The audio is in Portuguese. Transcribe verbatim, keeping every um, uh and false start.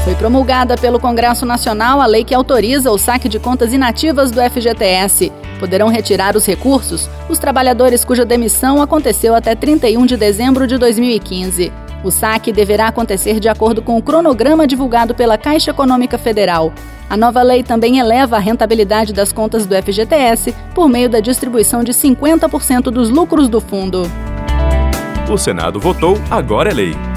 Foi promulgada pelo Congresso Nacional a lei que autoriza o saque de contas inativas do F G T S. Poderão retirar os recursos os trabalhadores cuja demissão aconteceu até trinta e um de dezembro de dois mil e quinze. O saque deverá acontecer de acordo com o cronograma divulgado pela Caixa Econômica Federal. A nova lei também eleva a rentabilidade das contas do F G T S por meio da distribuição de cinquenta por cento dos lucros do fundo. O Senado votou, agora é lei.